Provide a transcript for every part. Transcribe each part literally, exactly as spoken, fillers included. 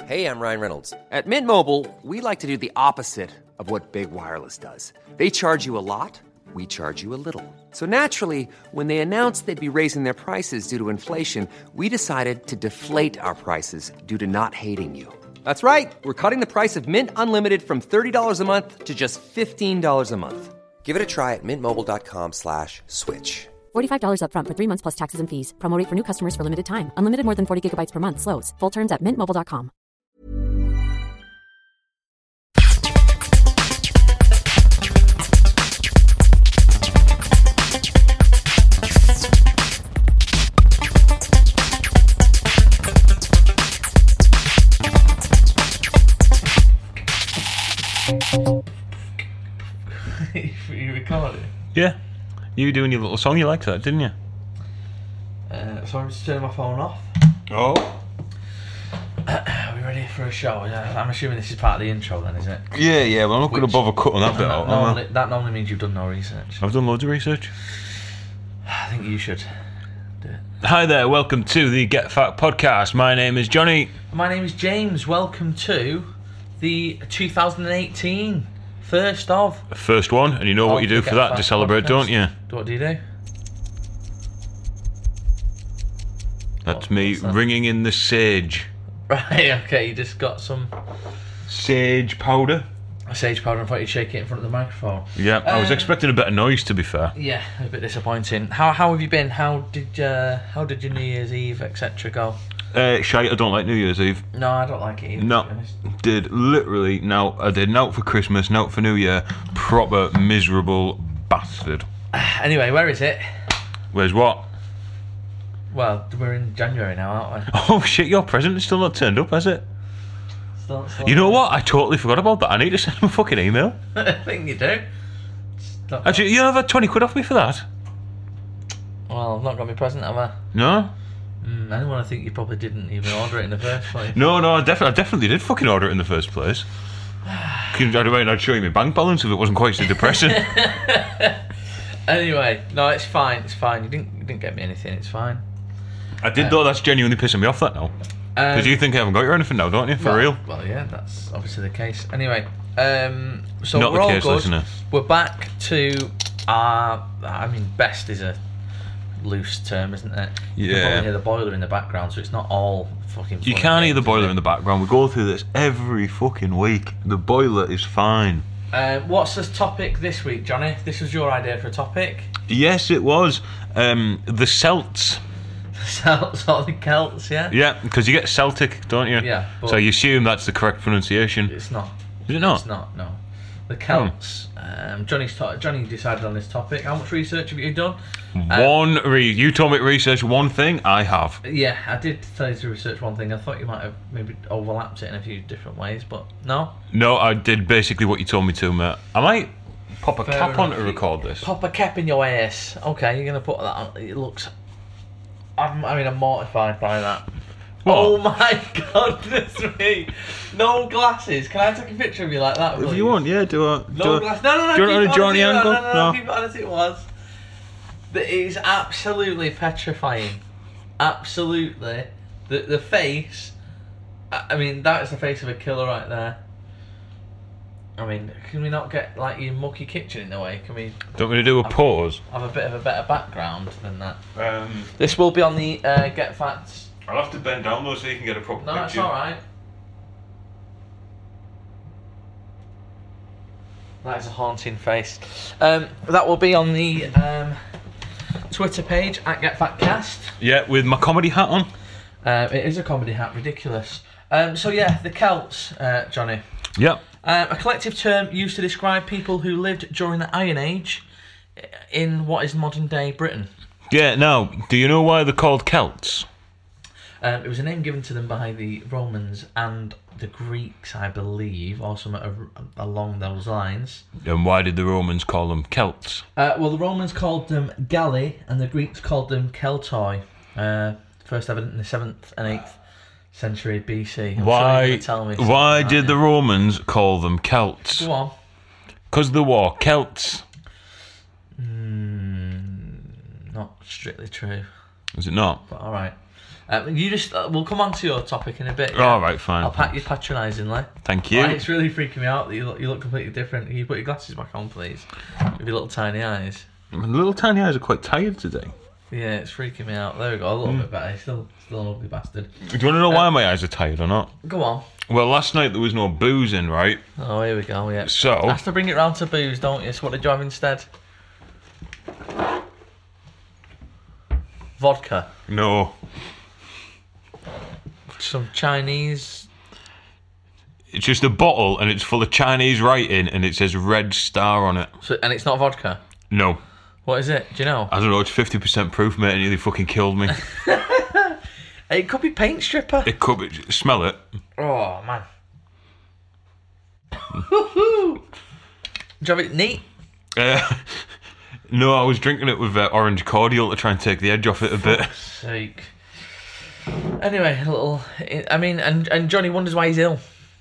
Hey, I'm Ryan Reynolds. At Mint Mobile, we like to do the opposite of what Big Wireless does. They charge you a lot, we charge you a little. So naturally, when they announced they'd be raising their prices due to inflation, we decided to deflate our prices due to not hating you. That's right. We're cutting the price of Mint Unlimited from thirty dollars a month to just fifteen dollars a month. Give it a try at mintmobile.com slash switch. forty-five dollars up front for three months plus taxes and fees. Promo rate for new customers for limited time. Unlimited more than forty gigabytes per month. Slows full terms at mint mobile dot com. You recording? Yeah. You doing your little song, you liked that, didn't you? Uh, so I'm just turning my phone off. Oh. Are we ready for a show? Yeah, I'm assuming this is part of the intro then, is it? Yeah, yeah, well I'm not going to Which- bother cutting that bit That out, am I? normally, that normally means you've done no research. I've done loads of research. I think you should do it. Hi there, welcome to the Get Fat podcast. My name is Johnny. My name is James. Welcome to the two thousand eighteen first of. First one, and you know what of you the do Get for that Fat to celebrate, podcast. don't you? What do you do? That's What- me what's that? ringing in the sage. Right, okay, you just got some Sage powder? sage powder and thought you'd shake it in front of the microphone. Yeah, I was Uh, expecting a bit of noise, to be fair. Yeah, a bit disappointing. How how have you been? How did uh, how did your New Year's Eve et cetera go? Uh, shite, I don't like New Year's Eve. No, I don't like it either. No, To be honest. did literally, now, I did out for Christmas, out for New Year, proper miserable bastard. Anyway, where is it? Where's what? Well, we're in January now, aren't we? Oh shit, your present is still not turned up, has it? Still, still You know what? I totally forgot about that. I need to send him a fucking email. I think you do. Stop. Actually, you have had twenty quid off me for that? Well, I've not got my present, have I? No? Mm, anyone, I think you probably didn't even order it in the first place. No, no, I, def- I definitely did fucking order it in the first place. I'd, I'd show you my bank balance if it wasn't quite so depressing. Anyway, no, it's fine. It's fine. You didn't. You didn't get me anything. It's fine. I did, though. That's genuinely pissing me off, that now. Because Um, you think I haven't got you or anything now, don't you? For well, real? Well, yeah, that's obviously the case. Anyway, um, so Not we're the all case, good. listener. We're back to our. I mean, best is a loose term, isn't it? You can Yeah. probably hear the boiler in the background, so it's not all fucking. You fun can't and hear the games, boiler is it? in the background. We go through this every fucking week. The boiler is fine. Uh, what's the topic this week, Johnny? This was your idea for a topic. Yes, it was. Um, the Celts. Celts or the Celts, yeah? Yeah, because you get Celtic, don't you? Yeah, but- So you assume that's the correct pronunciation. It's not. Is it not? It's not, no. The Celts. Um, Johnny's to- Johnny decided on this topic. How much research have you done? One re- you told me to research one thing. I have. Yeah, I did tell you to research one thing. I thought you might have maybe overlapped it in a few different ways, but no. No, I did basically what you told me to, mate. I might pop a Fair cap on enough. to record this. Pop a cap in your ass. Okay, you're going to put that on. It looks... I'm, I mean, I'm mortified by that. What? Oh my goodness me. No glasses. Can I take a picture of you like that, If please? you want, yeah, do a. No do a- glass. No, no, no. Do you want keep a it Johnny honest, angle? No, no, no, No. keep it honest, it was. That is absolutely petrifying. Absolutely. The the face. I I mean, that is the face of a killer right there. I mean, can we not get like your mucky kitchen in the way? Can we Don't we do a pause? have a bit of a better background than that? Um, This will be on the uh, Get Facts. I'll have to bend down though so you can get a proper No, it's picture. alright. That is a haunting face. Um, that will be on the um, Twitter page at GetFatCast. Yeah, with my comedy hat on. Uh, it is a comedy hat, ridiculous. Um, so yeah, the Celts, uh, Johnny. Yep. Um, a collective term used to describe people who lived during the Iron Age in what is modern day Britain. Yeah. Now, do you know why they're called Celts? Um, it was a name given to them by the Romans and the Greeks, I believe, or something a- along those lines. And why did the Romans call them Celts? Uh, well, the Romans called them Galli, and the Greeks called them Keltoi. Uh, first evident in the seventh and eighth century B C. I'm sure you're Why? gonna tell me something, Why aren't did you? the Romans call them Celts? Go on. Because the war, Celts. Mm, not strictly true, Is it not? but all right. Um, you just uh, we'll come on to your topic in a bit. All right, fine. I'll pat you patronisingly. Thank you. Right, it's really freaking me out that you look you look completely different. Can you put your glasses back on, please? With your little tiny eyes. My little tiny eyes are quite tired today. Yeah, it's freaking me out. There we go. A little mm. bit better. Still, still an ugly bastard. Do you want to know uh, why my eyes are tired or not? Go on. Well, last night there was no booze in, right? Oh, here we go. Yeah. So have to bring it round to booze, don't you? So what did you have instead? Vodka. No. Some Chinese. It's just a bottle and it's full of Chinese writing and it says Red Star on it. So, and it's not vodka? No. What is it? Do you know? I don't know. It's fifty percent proof, mate. It nearly fucking killed me. It could be paint stripper. It could be. Smell it. Oh, man. Do you have it neat? Uh, no, I was drinking it with uh, orange cordial to try and take the edge off it a bit. For sake. Anyway, a little. I mean, and, and Johnny wonders why he's ill.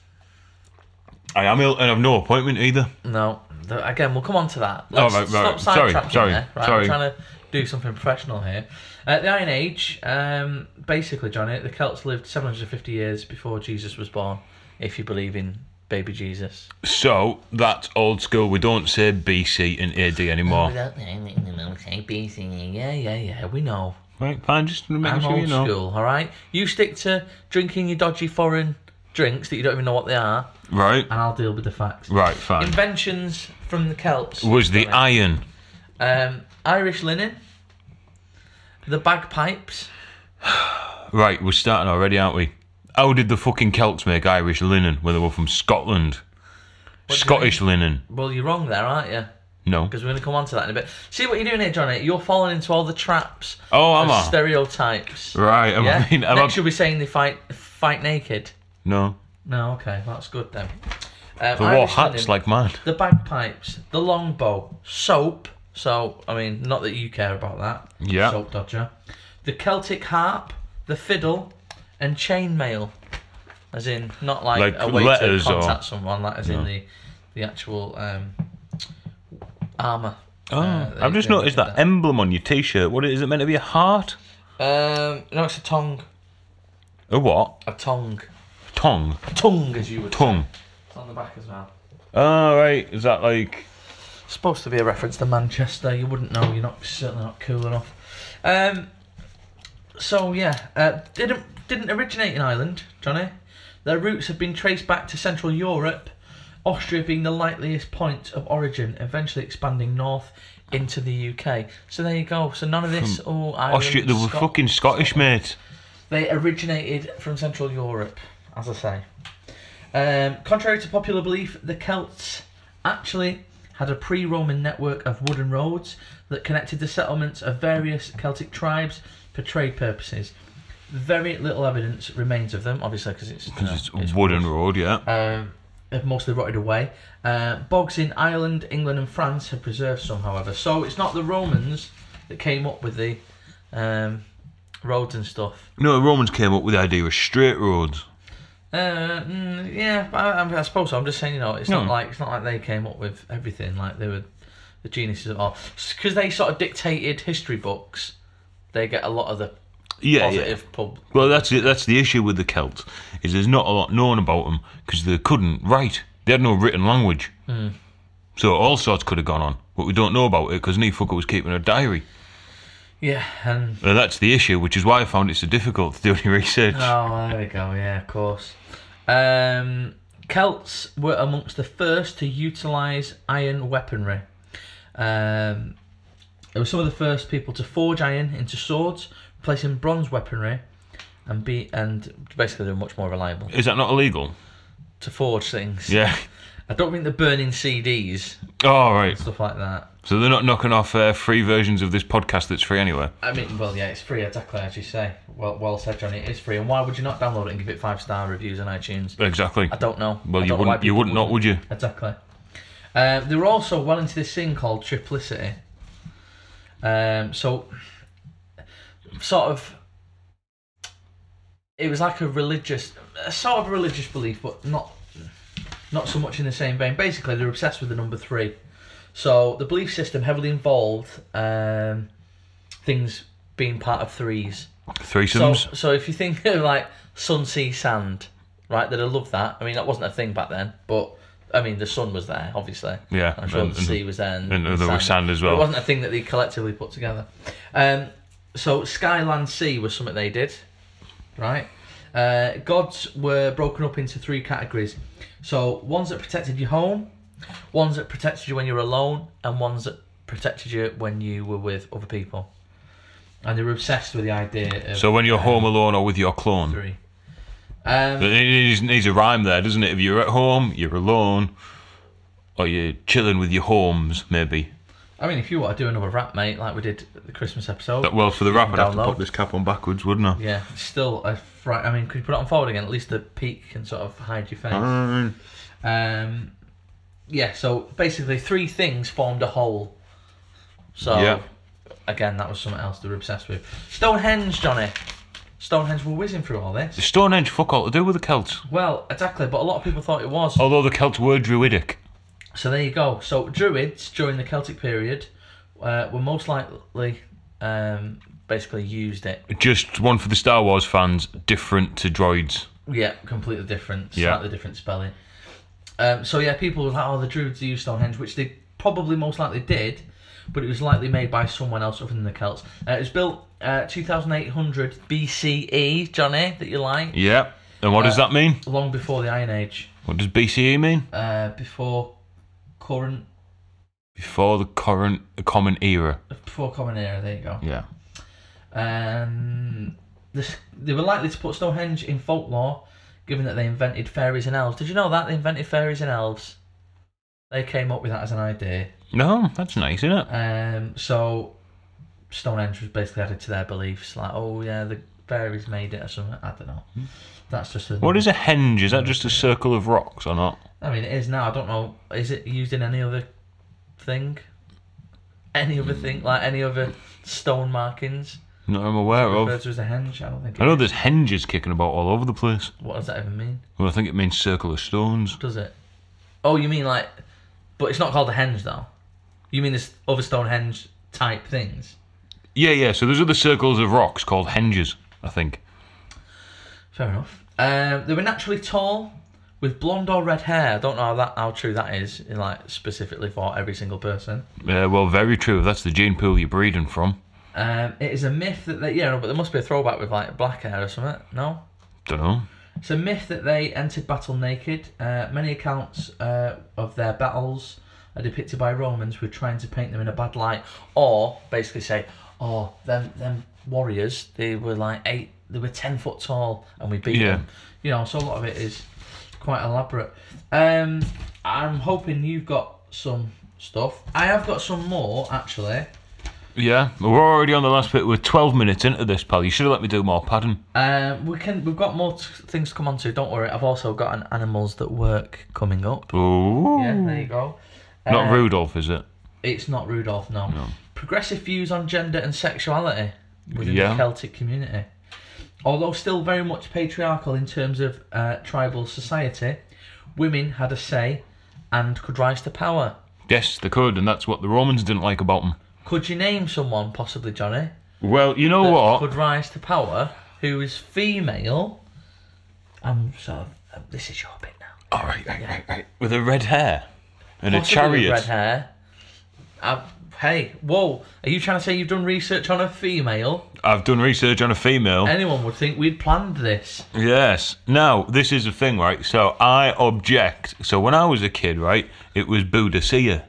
I am ill and I've no appointment either. No. The, again, we'll come on to that. Let's oh, right, right. Stop Sorry, sidetracking sorry, there. Right, sorry. I'm trying to do something professional here. Uh, the Iron Age, um, basically, Johnny, the Celts lived seven hundred fifty years before Jesus was born, if you believe in baby Jesus. So, that's old school. We don't say B C and A D anymore. We don't say B C. Yeah, yeah, yeah, we know. Right, fine, just to make I'm sure old you know. school, alright? You stick to drinking your dodgy foreign drinks that you don't even know what they are. Right. And I'll deal with the facts. Right, fine. Inventions from the Celts. Was the iron. Um, Irish linen. The bagpipes. Right, we're starting already, aren't we? How did the fucking Celts make Irish linen when they were from Scotland? What Scottish linen. Well, you're wrong there, aren't you? No. Because we're going to come on to that in a bit. See what you're doing here, Johnny? You're falling into all the traps. Oh, am I? Stereotypes. Right, am yeah? I? Am Next I... you'll be saying they fight fight naked. No. No, okay, that's good then. Um, they wore hats like mine. The bagpipes, the longbow, soap. So, I mean, not that you care about that. Yeah. Soap dodger. The Celtic harp, the fiddle, and chainmail. As in, not like, like a way to contact or... someone, like as no. in the the actual um, armour. Oh, uh, I've just noticed that, that emblem on your t-shirt. What is it meant to be? A heart? Um, no, it's a tongue. A what? A tongue. Tongue. Tongue, as you would tongue. say. It's on the back as well. Oh, right. Is that like... It's supposed to be a reference to Manchester. You wouldn't know. You're not certainly not cool enough. Um. So yeah, uh, didn't didn't originate in Ireland, Johnny. Their roots have been traced back to Central Europe, Austria being the likeliest point of origin, eventually expanding north into the U K. So there you go. So none of this. Oh, Ireland, Austria. They were Scot- fucking Scottish, mate. They originated from Central Europe, as I say. Um, contrary to popular belief, the Celts actually had a pre-Roman network of wooden roads that connected the settlements of various Celtic tribes for trade purposes. Very little evidence remains of them, obviously, because it's, you know, it's, it's wooden road, yeah. Um, they've mostly rotted away. Uh, bogs in Ireland, England, and France have preserved some, however. So it's not the Romans that came up with the um, roads and stuff. No, the Romans came up with the idea of straight roads. Uh, mm, yeah, I, I suppose so. I'm just saying, you know, it's no. not like it's not like they came up with everything. Like they were the geniuses at all, because they sort of dictated history books. They get a lot of the yeah, positive yeah. pub. Well, that's it. That's the issue with the Celts, is there's not a lot known about them because they couldn't write. They had no written language, mm. so all sorts could have gone on, but we don't know about it because Nefucker was keeping a diary. Yeah, and and that's the issue, which is why I found it so difficult to do any research. Oh, there we go. Yeah, of course. Um, Celts were amongst the first to utilise iron weaponry. Um, they were some of the first people to forge iron into swords, replacing bronze weaponry, and be and basically they're much more reliable. Is that not illegal? To forge things. Yeah. I don't think they're burning C Ds. Oh, right. And stuff like that. So they're not knocking off uh, free versions of this podcast that's free anyway? I mean, well, yeah, it's free, exactly as you say. Well, well said, Johnny. It is free. And why would you not download it and give it five star reviews on iTunes? Exactly. I don't know. Well, I you don't know wouldn't. You wouldn't, not, would you? Exactly. Uh, they were also well into this thing called triplicity. Um, so, sort of, it was like a religious, a sort of religious belief, but not, not so much in the same vein. Basically, they're obsessed with the number three. So the belief system heavily involved um, things being part of threes. Threesomes. So, so if you think of like sun, sea, sand, right? That I love that. I mean, that wasn't a thing back then, but I mean, the sun was there, obviously. Yeah, I'm sure and- the sea was there, and, and and there was sand as well. But it wasn't a thing that they collectively put together. Um, so sky, land, sea was something they did, right? Uh, gods were broken up into three categories. So ones that protected your home, ones that protected you when you were alone, and ones that protected you when you were with other people. And they were obsessed with the idea of... So when you're um, home alone or with your clone. Three. Um, It needs, needs a rhyme there, doesn't it? If you're at home, you're alone, or you're chilling with your homes, maybe. I mean, if you want to do another rap, mate, like we did the Christmas episode... That- well, for the you rap, can I'd have to download. put this cap on backwards, wouldn't I? Yeah, it's still a fright. I mean, could you put it on forward again? At least the peak can sort of hide your face. Fine. Um, yeah, so basically three things formed a whole. So, Yeah. again, that was something else they were obsessed with. Stonehenge, Johnny. Stonehenge, we're whizzing through all this. Stonehenge, fuck all to do with the Celts. Well, exactly, but a lot of people thought it was. Although the Celts were druidic. So there you go. So Druids, during the Celtic period, uh, were most likely um, basically used it. Just one for the Star Wars fans, different to droids. Yeah, completely different, Yeah. slightly different spelling. Um, so yeah, people were like, oh, the Druids used Stonehenge, which they probably most likely did, but it was likely made by someone else other than the Celts. Uh, it was built uh, two thousand eight hundred B C E, Johnny, that you like, Yeah. And what does Uh, that mean? long before the Iron Age, What does B C E mean? uh, before current, Before the current the common era. before Common Era. There you go. Yeah. Um, this, they were likely to put Stonehenge in folklore, given that they invented fairies and elves. Did you know that they invented fairies and elves? They came up with that as an idea. No, that's nice, isn't it? Um, so Stonehenge was basically added to their beliefs, like, oh yeah, the fairies made it or something. I don't know. That's just a, What is a henge? Is that just a circle of rocks or not? I mean, it is now. I don't know. Is it used in any other thing? Any other thing, like any other stone markings? Not I'm aware Referred of. to as a henge? I don't think. I it know is. there's henges kicking about all over the place. What does that even mean? Well, I think it means circle of stones. Does it? Oh, you mean like, but it's not called a henge though. You mean there's other Stonehenge type things? Yeah, yeah. So there's other circles of rocks called henges, I think. Fair enough. Um, they were naturally tall, with blonde or red hair. I don't know how that how true that is, in like specifically for every single person. Yeah, well, very true. That's the gene pool you're breeding from. Um, it is a myth that they, yeah, no, but there must be a throwback with like black hair or something. No, Don't know. it's a myth that they entered battle naked. Uh, many accounts uh, of their battles are depicted by Romans who are trying to paint them in a bad light, or basically say, "Oh, them them warriors, they were like eight, they were ten foot tall, and we beat Yeah. them." You know, so a lot of it is quite elaborate. Um, I'm hoping you've got some stuff. I have got some more actually. Yeah, we're already on the last bit. We're twelve minutes into this, pal. You should have let me do more padding. Um, we can. We've got more t- things to come on to. Don't worry. I've also got an animals that work coming up. Ooh. Yeah, there you go. Not Uh, Rudolph, is it? It's not Rudolph. No. No. Progressive views on gender and sexuality within Yeah. the Celtic community, although still very much patriarchal in terms of uh, tribal society, women had a say and could rise to power. Yes, they could, and that's what the Romans didn't like about them. Could you name someone, possibly Johnny, Well, you know that what? could rise to power who is female? I'm sort of. Uh, this is your bit now. All right, right, right, right. With a red hair and Possibly a with chariot. red hair. Uh, hey, whoa! Are you trying to say you've done research on a female? I've done research on a female. Anyone would think we'd planned this. Yes. Now, this is the thing, right? So I object. So when I was a kid, right, it was Boudicca.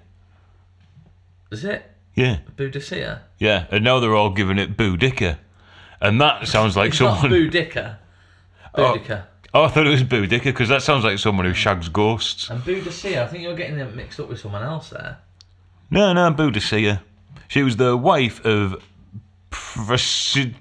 Is it Yeah. Boudicca? Yeah. And now they're all giving it Boudica. And that sounds like It's someone... not Boudica. Boudica. Oh, I thought it was Boudica because that sounds like someone who shags ghosts. And Boudicca, I think you're getting them mixed up with someone else there. No, no, Boudicca. She was the wife of... Presi-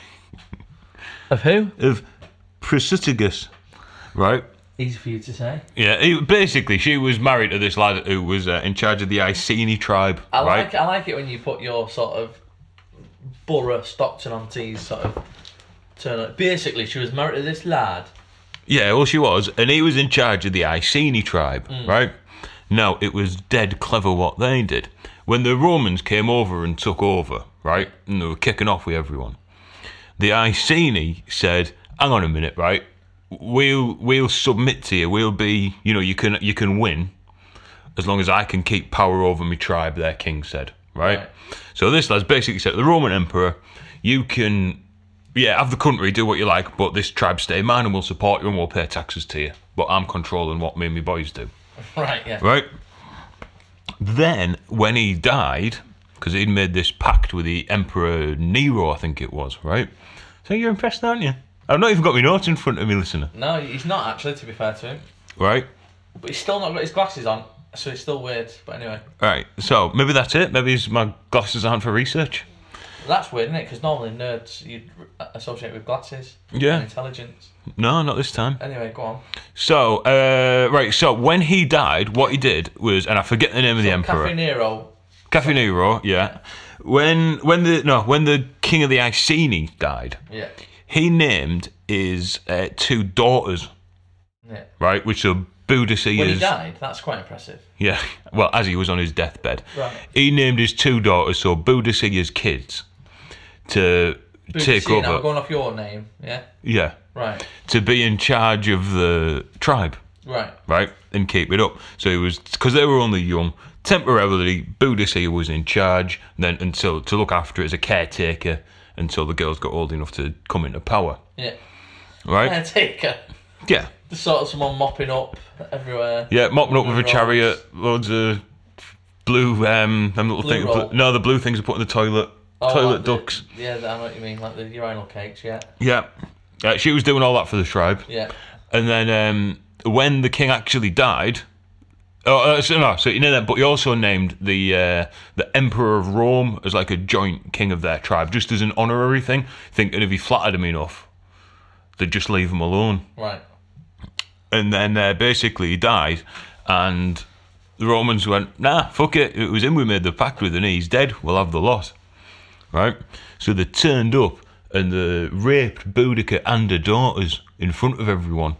Of who? of Presidigus, right? Easy for you to say. Yeah, he, basically, she was married to this lad who was uh, in charge of the Iceni tribe, I right? like I like it when you put your sort of Borough Stockton on T's sort of turn up. Basically, she was married to this lad. Yeah, well, she was, and he was in charge of the Iceni tribe, Mm. right? Now, it was dead clever what they did. When the Romans came over and took over, right? And they were kicking off with everyone. The Iceni said, hang on a minute, right? We'll we'll submit to you. We'll be, you know, you can you can win as long as I can keep power over my tribe, their king said, right? right. So this lad's basically said to the Roman emperor, you can, yeah, have the country, do what you like, but this tribe stay mine and we'll support you and we'll pay taxes to you. But I'm controlling what me and my boys do. Right, yeah. Right? Then, when he died, because he'd made this pact with the Emperor Nero, I think it was, right? So you're impressed, aren't you? I've not even got my notes in front of me, listener. No, he's not actually, to be fair to him. Right? But he's still not got his glasses on, so it's still weird. But anyway. Right, so maybe that's it. Maybe his, my glasses aren't for research. That's weird, isn't it? Because normally nerds you'd associate with glasses. Yeah. And intelligence. No, not this time. Anyway, go on. So, uh, right, so when he died, what he did was, and I forget the name of the so emperor. Cafe Nero. Cafe Nero, yeah. When when the no when the king of the Iceni died, yeah, he named his uh, two daughters. Yeah. Right, which are Boudicca. When he died, that's quite impressive. Yeah, well, as he was on his deathbed, right. He named his two daughters, so Boudicca's kids, to Boudicca, take over. now going off your name, yeah. Yeah. Right. To be in charge of the tribe. Right. Right, and keep it up. So he was, because they were only young. Temporarily, Boudicca was in charge, then until to look after it as a caretaker until the girls got old enough to come into power. Yeah. Right. Caretaker. Yeah. Just sort of someone mopping up everywhere. Yeah, mopping up with a chariot, loads of blue, um, them little Blue things. roll. No, the blue things are put in the toilet. Oh, toilet like the- ducks. Yeah, I know what you mean, like the urinal cakes. Yeah. Yeah. Uh, she was doing all that for the tribe. Yeah. And then um, when the king actually died. Oh, uh, so no, so you know that, but he also named the uh, the Emperor of Rome as like a joint king of their tribe, just as an honorary thing, thinking if he flattered him enough, they'd just leave him alone. Right. And then uh, basically he died, and the Romans went, nah, fuck it, it was him we made the pact with, and he's dead, we'll have the lot. Right? So they turned up, and they raped Boudicca and her daughters in front of everyone,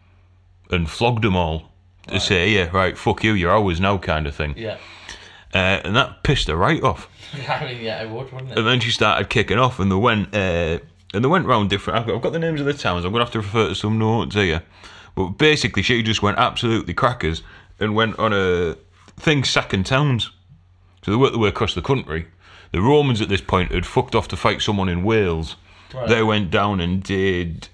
and flogged them all. To right. say, yeah, right, fuck you, you're ours now, kind of thing. Yeah. Uh, and that pissed her right off. I mean, yeah, it would, wouldn't it? And then she started kicking off, and they went, uh, and they went round different. I've got, I've got the names of the towns. I'm gonna have to refer to some notes here. But basically, she just went absolutely crackers and went on a thing sacking towns. So they worked their way across the country. The Romans at this point had fucked off to fight someone in Wales. Right. They went down and did.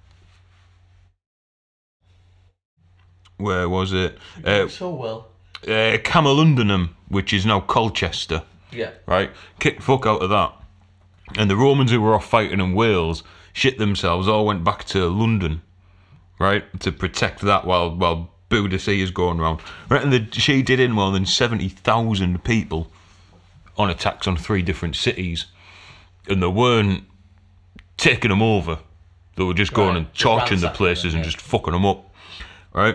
Where was it? Uh, so well. Uh, Camalundunum, which is now Colchester. Yeah. Right? Kicked the fuck out of that. And the Romans who were off fighting in Wales shit themselves, all went back to London, right? To protect that while while Boudicca is going around. Right? And the, she did in more than seventy thousand people on attacks on three different cities. And they weren't taking them over. They were just going right. and torching the places them, yeah. and just fucking them up. Right?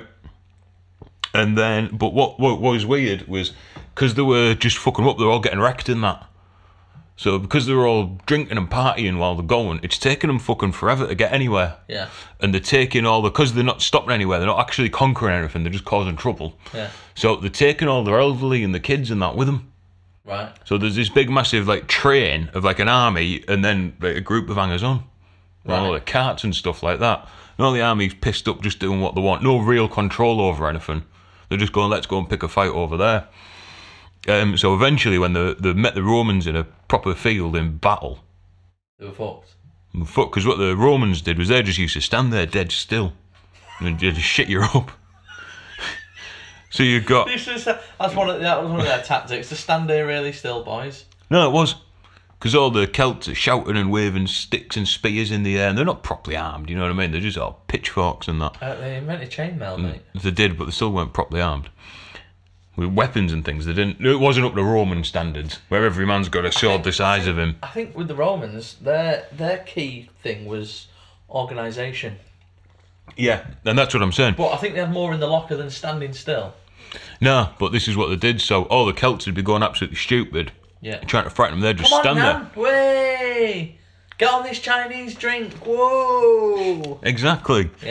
And then, but what, what was weird was, because they were just fucking up, they were all getting wrecked in that. So because they were all drinking and partying while they're going, it's taking them fucking forever to get anywhere. Yeah. And they're taking all the, because they're not stopping anywhere, they're not actually conquering anything, they're just causing trouble. Yeah. So they're taking all their elderly and the kids and that with them. Right. So there's this big massive like train of like an army and then like a group of hangers on. Right. All the carts and stuff like that. And all the army's pissed up just doing what they want. No real control over anything. They're just going, let's go and pick a fight over there. Um, so eventually, when they, they met the Romans in a proper field in battle, they were fucked. Fuck, because what the Romans did was they just used to stand there dead still and they'd just shit you up. So you got. This is, that's one of, that was one of their tactics, to stand there really still, boys. No, it was. Because all the Celts are shouting and waving sticks and spears in the air, and they're not properly armed, you know what I mean? They're just all pitchforks and that. Uh, they invented chainmail, mate. They did, but they still weren't properly armed. With weapons and things, they didn't. It wasn't up to Roman standards, where every man's got a sword the size think, of him. I think with the Romans, their their key thing was organisation. Yeah, and that's what I'm saying. But I think they have more in the locker than standing still. No, but this is what they did. So all the Celts would be going absolutely stupid. Yeah. Trying to frighten them, they'd just Come on, stand man. there. Way! Get on this Chinese drink. Whoa! Exactly. Yeah.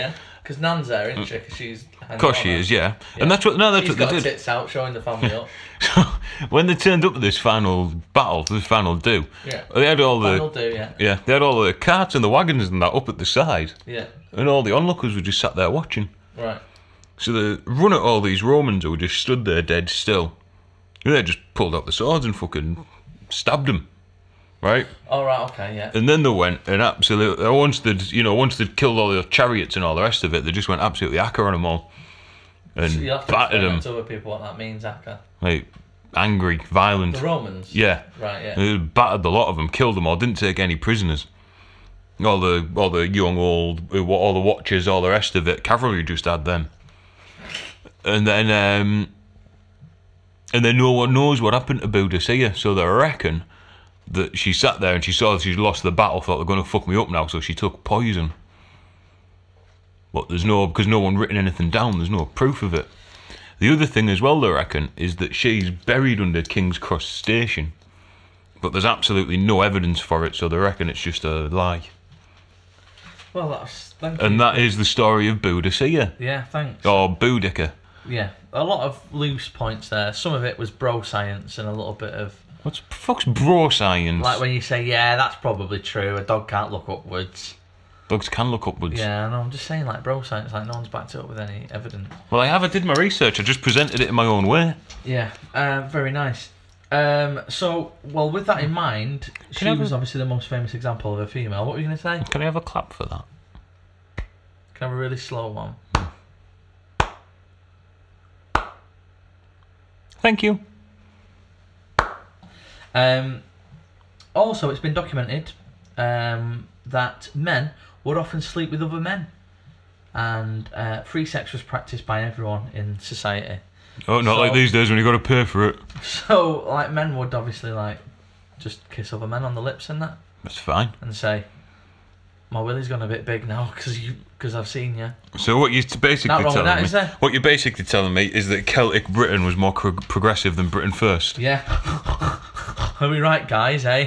because Nan's there, isn't she? Because she's. Of course she is, yeah. yeah. And that's what. No, that's She's what got they her did. tits out, showing the family up. So when they turned up at this final battle, this final do, Yeah. they had all Final the. do, yeah. Yeah, they had all the carts and the wagons and that up at the side, Yeah. and all the onlookers were just sat there watching. Right. So they run at all these Romans who were just stood there dead still. And they just pulled out the swords and fucking stabbed them, right? All right. Okay. Yeah. And then they went and absolutely, once they'd, you know, once they'd killed all the chariots and all the rest of it, they just went absolutely hacker on them all. And So you have to battered explain them. that to other people what that means, Akka. Like, angry, violent. The Romans. Yeah. Right. Yeah. They battered a lot of them, killed them all, didn't take any prisoners. All the, all the young, old, all the watchers, all the rest of it, cavalry just had them. And then, um, and then no one knows what happened to Boudicca, so they reckon that she sat there and she saw she'd lost the battle, thought they're going to fuck me up now, so she took poison. But there's no, because no one written anything down, there's no proof of it. The other thing as well, they reckon, is that she's buried under King's Cross Station, but there's absolutely no evidence for it, so they reckon it's just a lie. Well, that's. Thank And you. that is the story of Boudicca, Yeah. Thanks. or Boudica. Yeah. A lot of loose points there. Some of it was bro science and a little bit of. What's the fuck's bro science? Like when you say, yeah, that's probably true. A dog can't look upwards. Dogs can look upwards. Yeah, no, I'm just saying, like bro science, like no one's backed it up with any evidence. Well, I have. I did my research. I just presented it in my own way. Yeah, uh, very nice. Um, so, well, with that in mind, she I have was a- obviously the most famous example of a female. What were you going to say? Can I have a clap for that? Can I have a really slow one? Thank you. Um, also, it's been documented um, that men would often sleep with other men, and uh, free sex was practiced by everyone in society. Oh, not So- like these days when you got to pay for it. So, like, men would obviously like just kiss other men on the lips and that, That's fine. and say, "My willy's gone a bit big now because you because I've seen you." So what you're basically Not wrong with telling that, me, is there? what you're basically telling me is that Celtic Britain was more pro- progressive than Britain first. Yeah. Are we right, guys? Eh?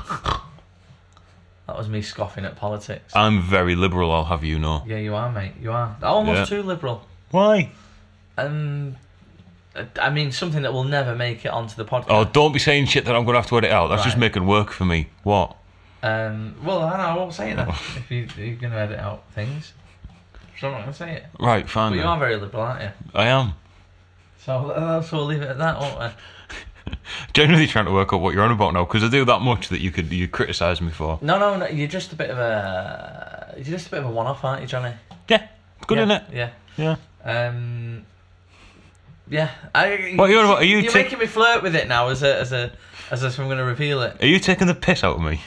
That was me scoffing at politics. I'm very liberal, I'll have you know. Yeah, you are, mate. You are almost Yeah. too liberal. Why? Um, I mean, something that will never make it onto the podcast. Oh, don't be saying shit that I'm going to have to edit out. That's just Right. making work for me. What? Um, well, I, know, I won't say it then. If you, you're going to edit out things, so I'm not going to say it. Right, fine But you then. are very liberal, aren't you? I am. So uh, so we'll leave it at that, won't we? Genuinely trying to work out what you're on about now, because I do that much that you could you criticise me for. No, no, no. You're just a bit of a you're just a bit of a one-off, aren't you, Johnny? Yeah, good yeah, innit? Yeah. Yeah. Um. Yeah. I, What are you on about? Are you You're ta- making me flirt with it now, as a as a as if I'm going to reveal it. Are you taking the piss out of me?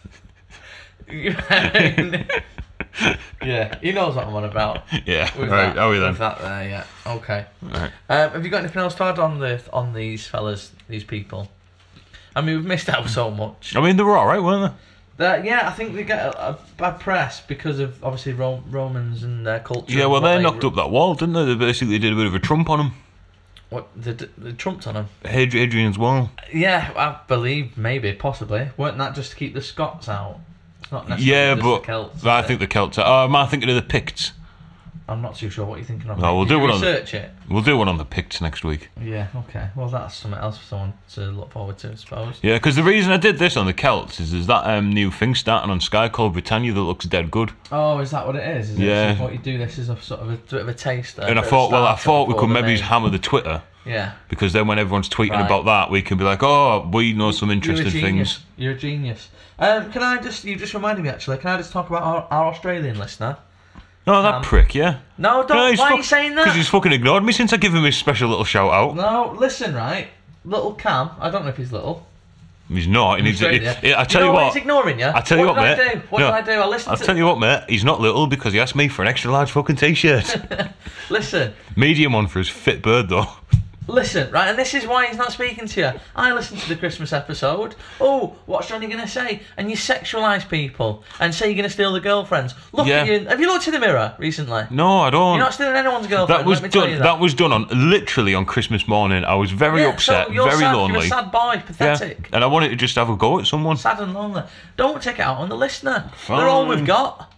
Yeah, he knows what I'm on about. Yeah. With Right. that, Are we then? With that there, yeah. Okay. Right. Um, have you got anything else to add on the on these fellas, these people? I mean, we've missed out so much. I mean, they were all right, weren't Uh, yeah, I think they get a, a bad press because of obviously Ro- Romans and their culture. they? Yeah. and Well, what they knocked up that wall, didn't they? They basically did a bit of a trump on them. What they, they trumped on them. Had- Hadrian's Wall. Yeah, I believe maybe, possibly. Weren't that just to keep the Scots out? It's not necessarily Yeah, just but the Celts. I is think it? the Celts. Are, oh, am I thinking of the Picts? I'm not too sure what you're thinking of. No, we'll Did do you one on the- research it. We'll do one on the Picts next week. Yeah, okay. Well, that's something else for someone to look forward to, I suppose. Yeah, because the reason I did this on the Celts is there's that um, new thing starting on Sky called Britannia that looks dead good. Oh, is that what it is? Is Yeah. It? So what you do this is a sort of a bit of a taster. And I bit of thought, well, I starter thought we before could the maybe main- hammer the Twitter, Yeah. because then when everyone's tweeting Right. about that, we can be like, oh, we know some interesting You're a genius. things. You're a genius. Um, can I just, you just reminded me actually, can I just talk about our, our Australian listener? Oh, that Um, prick, yeah. No, don't, why are you saying Because that? he's fucking ignored me since I give him his special little shout out. No, listen, right? Little Cam, I don't know if he's little. He's not. He needs. Australia. He, I tell you you, know what. He's ignoring you. I tell you what, did mate. I do? What No, did I do? I listened I'll to... tell you what, mate. He's not little because he asked me for an extra large fucking t-shirt. Listen, Medium one for his fit bird, though. listen, right? And this is why he's not speaking to you. I listened to the Christmas episode. Oh, what's Johnny going to say? And you sexualise people and say you're going to steal the girlfriends. Look Yeah. at you. Have you looked in the mirror recently? No, I don't. You're not stealing anyone's girlfriend. That was let me tell done. you That. that. was done on literally on Christmas morning. I was very Yeah, upset, so you're very sad, lonely. You're a sad boy, yeah, pathetic. and I wanted to just have a go at someone. Sad and lonely. Don't take it out on the listener. They're all Fine. we've got.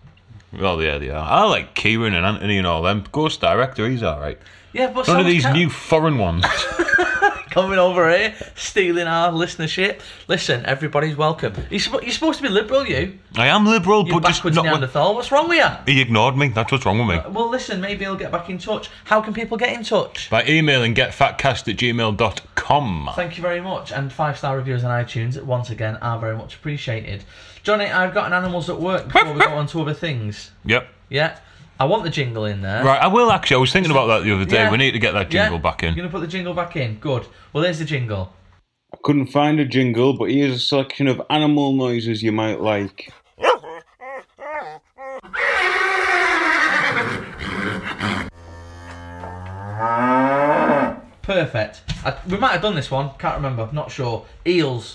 Well, yeah, they are. I like Kieran and Anthony and all them. Ghost Director, he's all right. Yeah, but None so of these ca- new foreign ones. coming over here, stealing our listenership. Listen, everybody's welcome. You're, sp- you're supposed to be liberal, you. I am liberal, You're but just backwards not. When... Neanderthal. What's wrong with you? He ignored me. That's what's wrong with me. Uh, well, listen, maybe he'll get back in touch. How can people get in touch? By emailing getfatcast at gmail dot com. Thank you very much. And five-star reviews on iTunes, once again, are very much appreciated. Johnny, I've got an Animals at Work before we go on to other things. Yep. Yeah? I want the jingle in there. Right, I will actually. I was thinking about that the other day. Yeah. We need to get that jingle Yeah? back in. You're going to put the jingle back in? Good. Well, there's the jingle. I couldn't find a jingle, but here's a selection of animal noises you might like. Perfect. I, we might have done this one. Can't remember. Not sure. Eels.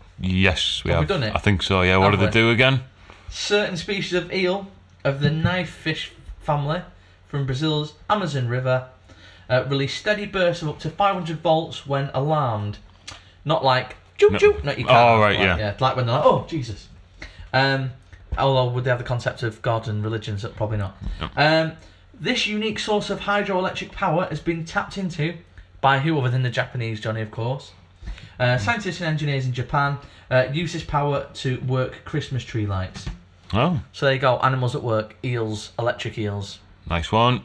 Yes, we Have have. we done it? I think so, yeah. What Have did we? they do again? Certain species of eel of the knife fish family from Brazil's Amazon River uh, release steady bursts of up to five hundred volts when alarmed. Not like choo No. choo. No, you can't. Oh, right, like, yeah. yeah. Like when they're like, oh, Jesus. Um, although would they have the concept of God and religions? That probably not. No. Um, this unique source of hydroelectric power has been tapped into by who other than the Japanese, Johnny, of course. Uh, scientists and engineers in Japan uh, use this power to work Christmas tree lights. Oh, So there you go, animals at work, eels, electric eels. nice one.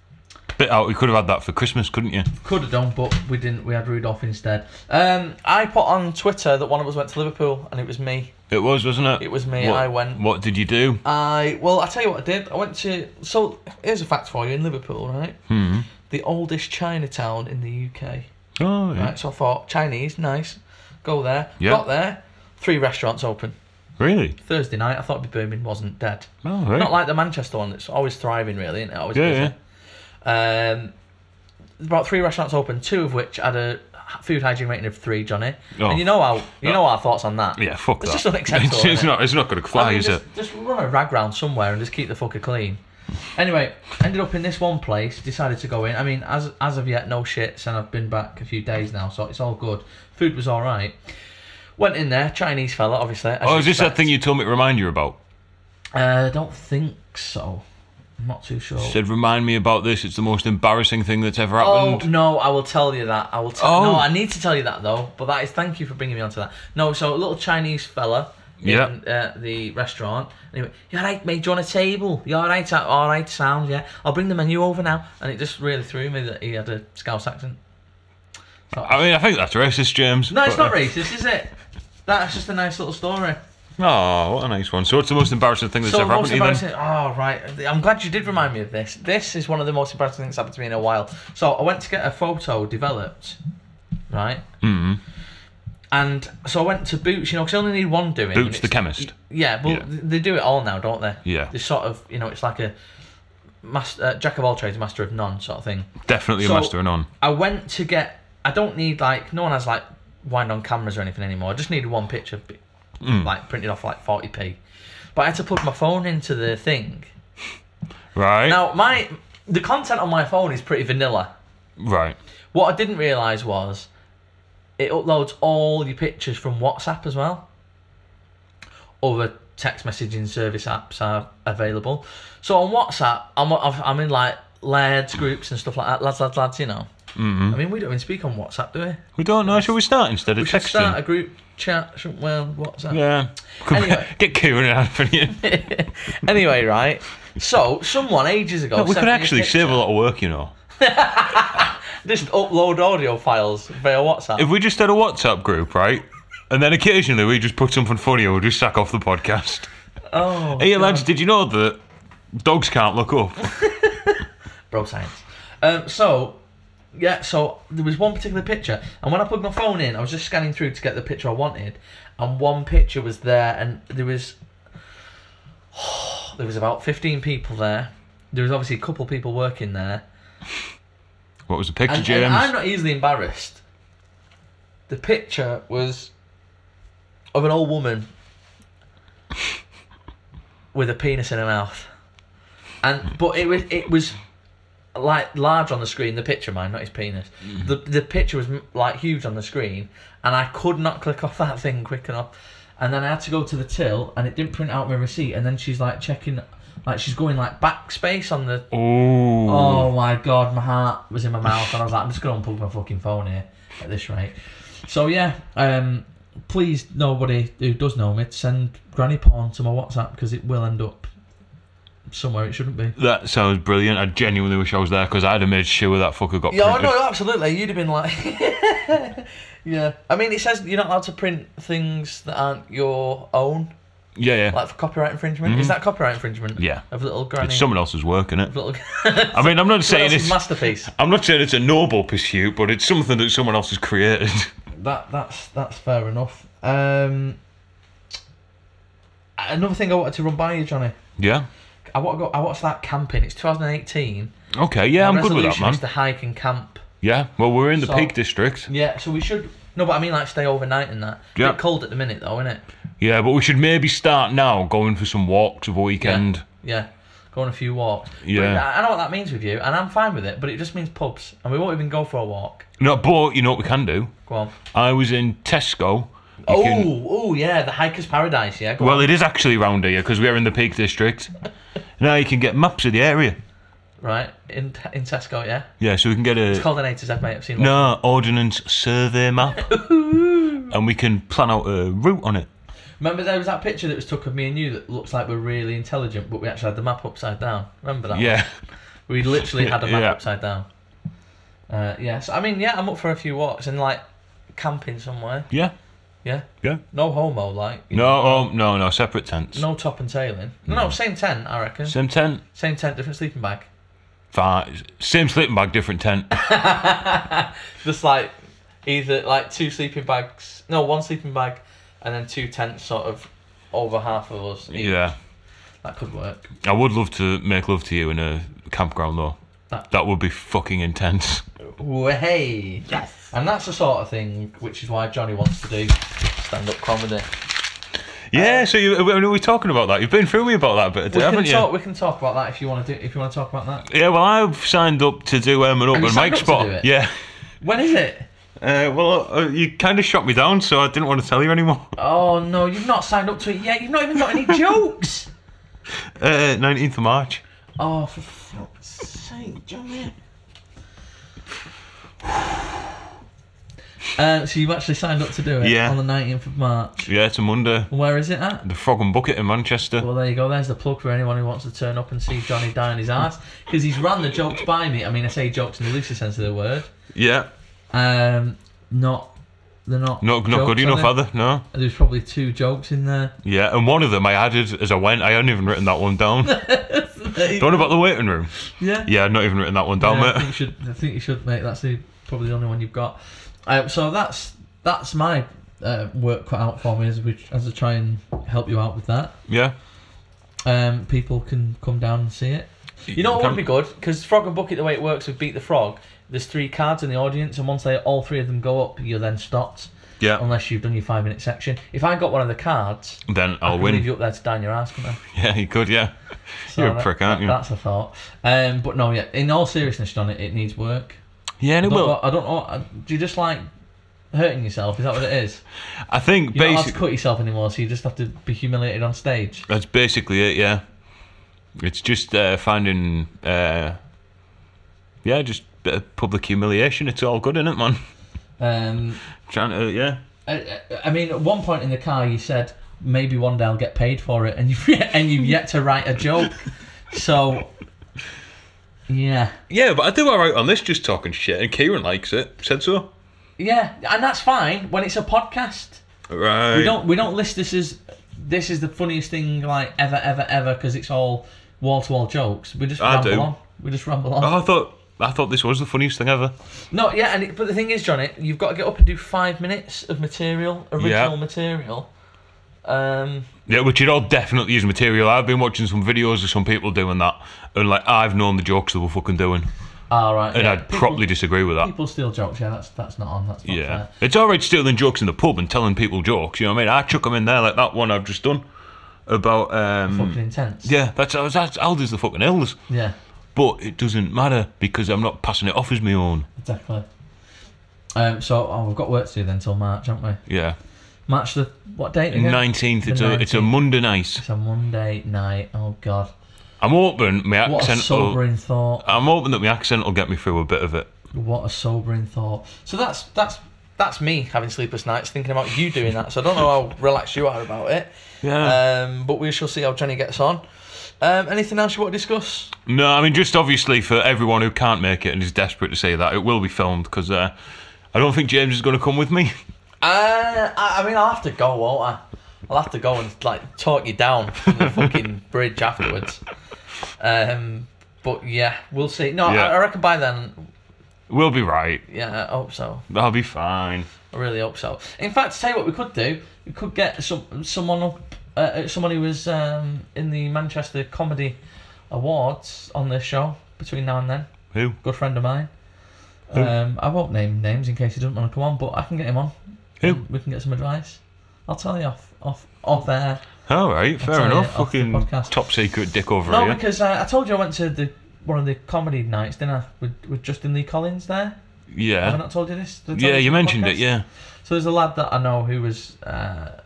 Bit out. We could have had that for Christmas, couldn't you? Could have done, but we didn't. We had Rudolph instead. Um, I put on Twitter that one of us went to Liverpool, and it was me. It was, wasn't it? It was me. What, I went. What did you do? I well, I tell you what I did. I went to. So here's a fact for you: in Liverpool, right, Hmm. the oldest Chinatown in the U K. Oh, yeah. Right, so I thought Chinese, nice. Go there. Yeah. Got there. Three restaurants open. Really? Thursday night, I thought it'd be booming, wasn't dead. Oh, right. Not like the Manchester one that's always thriving, really, isn't it? Always Yeah, busy. Um, about three restaurants open, two of which had a food hygiene rating of three, Johnny. Oh. And you know how you know our thoughts on that. Yeah, fuck It's that. just unacceptable. It's, it's isn't it? not. It's not going to fly, I mean, is just, it? just run a rag round somewhere and just keep the fucker clean. Anyway, ended up in this one place, decided to go in. I mean, as as of yet, no shits, and I've been back a few days now, so it's all good. Food was alright. Went in there, Chinese fella, obviously. as Oh, you is this that expect. thing you told me to remind you about? Uh, I don't think so. I'm not too sure. Said, remind me about this. It's the most embarrassing thing that's ever Oh happened. no, I will tell you that. I will tell. Oh. No, I need to tell you that though. But that is thank you for bringing me onto that. No, so a little Chinese fella in Yeah. uh, the restaurant. And he went, "You all right, mate? Do you want a table? You all right? All right, sound yeah. I'll bring the menu over now." And it just really threw me that he had a Scouse accent. So, I mean, I think that's racist, James. no, it's but, not racist, is it? That's just a nice little story. Oh, what a nice one. So it's the most embarrassing thing that's So ever happened most to you then? embarrassing. Oh right, I'm glad you did remind me of this. This is one of the most embarrassing things that's happened to me in a while. So I went to get a photo developed, right? Mm. And so I went to Boots, you know, because I only need one doing. and Boots the it's- chemist. Yeah, well, Yeah. they do it all now, don't they? Yeah. They sort of, you know, it's like a master, uh, jack of all trades, master of none sort of thing. Definitely So- a master of none. I went to get. I don't need like no one has like wind on cameras or anything anymore. I just needed one picture, Mm. like printed off like forty p. But I had to plug my phone into the thing. Right. Now my the content on my phone is pretty vanilla. Right. What I didn't realise was it uploads all your pictures from WhatsApp as well. Other text messaging service apps are available. So on WhatsApp, I'm I'm in like lads groups and stuff like that. Lads, lads, lads, you know. Mm-hmm. I mean, we don't even speak on WhatsApp, do we? We don't know. Shall we start instead of We should texting? start a group chat. shouldn't- Well, WhatsApp. Yeah. Come Anyway. Get Kieran and Anthony. Anyway, right. So someone ages ago. No, we sent could me a actually picture. save a lot of work, you know. Just upload audio files via WhatsApp. If we just had a WhatsApp group, right? And then occasionally we just put something funny and we'll just sack off the podcast. oh, Hey, God. lads, did you know that dogs can't look up? Bro science. Um, so, yeah, so there was one particular picture, and when I plugged my phone in, I was just scanning through to get the picture I wanted, and one picture was there, and there was there was about fifteen people there. There was obviously a couple people working there. What was the picture, And, James? and I'm not easily embarrassed. The picture was of an old woman with a penis in her mouth, and but it was it was like large on the screen. The picture, mine, not his penis. Mm-hmm. The the picture was like huge on the screen, and I could not click off that thing quick enough. And then I had to go to the till, and it didn't print out my receipt. And then she's like checking Like she's going like backspace on the. Oh. Oh my god, my heart was in my mouth, and I was like, I'm just gonna unplug my fucking phone here at this rate. So yeah, um, please nobody who does know me send granny porn to my WhatsApp because it will end up somewhere it shouldn't be. That sounds brilliant. I genuinely wish I was there because I'd have made sure that fucker got Yeah, printed. no, absolutely. You'd have been like, yeah. I mean, it says you're not allowed to print things that aren't your own, Yeah, yeah. like for copyright infringement. Is that copyright infringement? Yeah. Of little granny. It's someone else's work, innit? of little. I mean, I'm not saying else's it's masterpiece. I'm not saying it's a noble pursuit, but it's something that someone else has created. That that's that's fair enough. Um, another thing I wanted to run by you, Johnny. Yeah. I want to go. I watched that camping. It's twenty eighteen. Okay. Yeah, My I'm good with that, resolution man. is to hike and camp. Yeah. Well, we're in the So- Peak District. Yeah, so we should. No, but I mean like stay overnight and that. Yeah. Bit cold at the minute though, isn't it? Yeah, but we should maybe start now going for some walks of a weekend. Yeah. Go on a few walks. Yeah. But I I know what that means with you, and I'm fine with it. But it just means pubs, and we won't even go for a walk. No, but you know what we can do? Go on. I was in Tesco. You Oh, can- oh yeah, the hiker's paradise. Yeah. Go Well, on. it is actually round here because we're in the Peak District. Now you can get maps of the area. Right in in Tesco, yeah. Yeah, so we can get a It's called an A to Z, mate. I've seen. no ordnance survey map, and we can plan out a route on it. Remember there was that picture that was took of me and you that looks like we're really intelligent, but we actually had the map upside down. Remember that? Yeah, We literally had a map Yeah. upside down. Uh, yeah. So I mean, yeah, I'm up for a few walks and like camping somewhere. yeah, Yeah. yeah. No homo, like. you No, know. oh, no, no, separate tents. No top and tailing. No, no, same tent, I reckon. Same tent. Same tent, different sleeping bag. Fine. Same sleeping bag, different tent. Just like either like two sleeping bags, no, one sleeping bag, and then two tents sort of over half of us. each. Yeah. That could work. I would love to make love to you in a campground though. That- That would be fucking intense. Hey. Yes. And that's the sort of thing which is why Johnny wants to do stand-up comedy. Yeah, so you, when are we talking about that? You've been through me about that bit, We haven't can you? talk. We can talk about that if you want to do. If you want to talk about that. Yeah, well, I've signed up to do um, an you open signed mic up to spot. do it? Yeah. When is it? Uh, well, uh, you kind of shot me down, so I didn't want to tell you anymore. Oh no, you've not signed up to it yet. You've not even got any jokes. Uh, nineteenth of March. Oh, for fuck's sake, Johnny. Uh, so you've actually signed up to do it Yeah. on the nineteenth of March. Yeah, it's a Monday. Where is it at? The Frog and Bucket in Manchester. Well, there you go. There's the plug for anyone who wants to turn up and see Johnny die on his ass. Because he's ran the jokes by me. I mean, I say jokes in the loosest sense of the word. Yeah. Um, not, they're not. Not not good jokes, enough, are are they? No. they? There's probably two jokes in there. Yeah, and one of them I added as I went. I hadn't even written that one down. The one about the waiting room. Yeah. Yeah, I'd not even written that one down, Yeah, I mate. think you should. I think you should, mate. That's the, probably the only one you've got. Um, so that's that's my uh, work cut out for me as we as I try and help you out with that. Yeah. Um, people can come down and see it. You know what Can- would be good? Because Frog and Bucket, the way it works with Beat the Frog, there's three cards in the audience, and once they all three of them go up, you're then stopped. Yeah. Unless you've done your five minute section. If I got one of the cards, Then I I'll can win. leave you up there to down your ass, couldn't I? Yeah, you could, yeah. So You're a that- prick, aren't you? That's a thought. Um, but no, yeah. In all seriousness, John, it, it needs work. Yeah, and I it don't will. know- I don't know. uh, Do you just like hurting yourself? Is that what it is? I think You're not allowed to basically cut yourself anymore, so you just have to be humiliated on stage. that's basically it. Yeah, it's just uh, finding, uh, yeah, just bit of public humiliation. It's all good, isn't it, man? Um, Trying to, yeah. I, I mean, at one point in the car, you said maybe one day I'll get paid for it, and you've and you've yet to write a joke. So, yeah, Yeah, but I do all right on this, just talking shit, and Kieran likes it. Said so. yeah, and that's fine when it's a podcast. Right. We don't we don't list this as this is the funniest thing like ever ever ever because it's all wall to wall jokes. We just I ramble do. on. We just ramble on. Oh, I thought I thought this was the funniest thing ever. No, yeah, and it, but the thing is, Johnny, you've got to get up and do five minutes of material, original Yeah. material. Um, Yeah, which you'd all definitely use material. I've been watching some videos of some people doing that, and like I've known the jokes they were fucking doing, all right, and yeah, I'd people- properly disagree with that. People steal jokes, yeah, that's that's not on. That's not Yeah, fair. it's alright stealing jokes in the pub and telling people jokes. You know what I mean? I chuck them in there like that one I've just done about. Um, Fucking intense. yeah, that's that's Aldi's the fucking elders, Yeah, but it doesn't matter because I'm not passing it off as my own. exactly. Um, so oh, we've got work to do then till March, haven't we? Yeah, March the what date again? nineteenth. The It's a it's a nineteenth. Monday night. It's a Monday night. Oh God. I'm hoping my What a accent will. sobering thought. I'm hoping that my accent will get me through a bit of it. What a sobering thought. So that's that's that's me having sleepless nights thinking about you doing that. So I don't know how relaxed you are about it. Yeah. Um, but we shall see how Johnny gets on. Um, anything else you want to discuss? No, I mean, just obviously for everyone who can't make it and is desperate to say that, it will be filmed because uh, I don't think James is going to come with me. Uh, I, I mean, I'll have to go, won't I? I'll have to go and like talk you down from the fucking bridge afterwards. Um, but yeah, we'll see. No, Yeah. I, I reckon by then, We'll be right. yeah, I hope so. That'll be fine. I really hope so. In fact, to tell you what we could do, we could get some someone up, uh, someone who was um, in the Manchester Comedy Awards on this show between now and then. Who? Good friend of mine. Um, I won't name names in case he doesn't want to come on, but I can get him on. Who? We can get some advice. I'll tell you off off off air. All right, fair tell you enough. off the Fucking podcast. top secret dick over No, here. because uh, I told you I went to the one of the comedy nights, didn't I? With with Justin Lee Collins there. Have I Yeah. not told you this? Did I tell Yeah, this you on the mentioned it, podcast? yeah. So there's a lad that I know who was uh,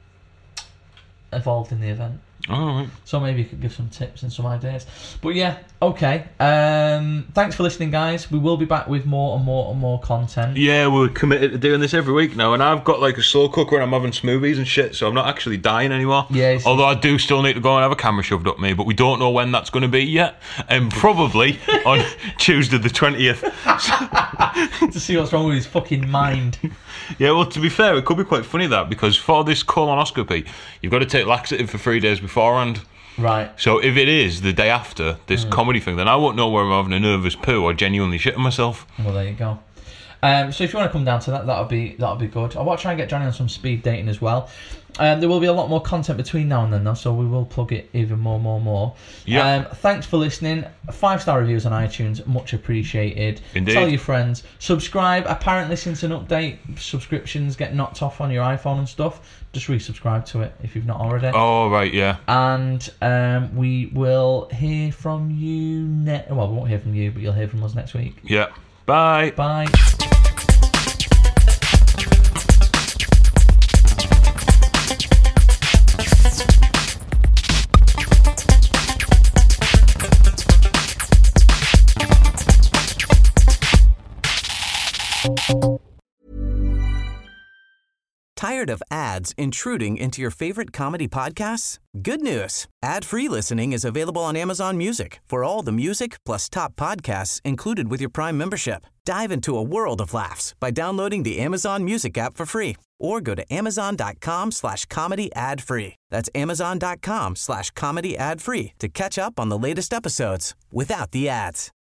involved in the event. All right. So maybe you could give some tips and some ideas. But yeah, okay. Um, thanks for listening, guys. We will be back with more and more and more content. Yeah, we're committed to doing this every week now, and I've got like a slow cooker and I'm having smoothies and shit, so I'm not actually dying anymore. Yeah, it's- Although I do still need to go and have a camera shoved up me, but we don't know when that's going to be yet, and probably on Tuesday the twentieth. To see what's wrong with his fucking mind. Yeah, well, to be fair, it could be quite funny that, because for this colonoscopy, you've got to take laxative for three days beforehand. Right. So if it is the day after this Mm. comedy thing, then I won't know whether I'm having a nervous poo or genuinely shitting myself. Well, there you go. Um, so if you want to come down to that, that'll be that'll be good. I want to try and get Johnny on some speed dating as well. Um, there will be a lot more content between now and then, though, so we will plug it even more, more, more. Yeah. Um, thanks for listening. Five star reviews on iTunes, much appreciated. Indeed. Tell your friends. Subscribe. Apparently, since an update, subscriptions get knocked off on your iPhone and stuff. Just resubscribe to it if you've not already. Oh, right, yeah. And um, we will hear from you next. Well, we won't hear from you, but you'll hear from us next week. Yeah. Bye. Bye. Tired of ads intruding into your favorite comedy podcasts? Good news. Ad-free listening is available on Amazon Music for all the music plus top podcasts included with your Prime membership. Dive into a world of laughs by downloading the Amazon Music app for free or go to amazon.com slash comedy ad free. That's amazon.com slash comedy ad free to catch up on the latest episodes without the ads.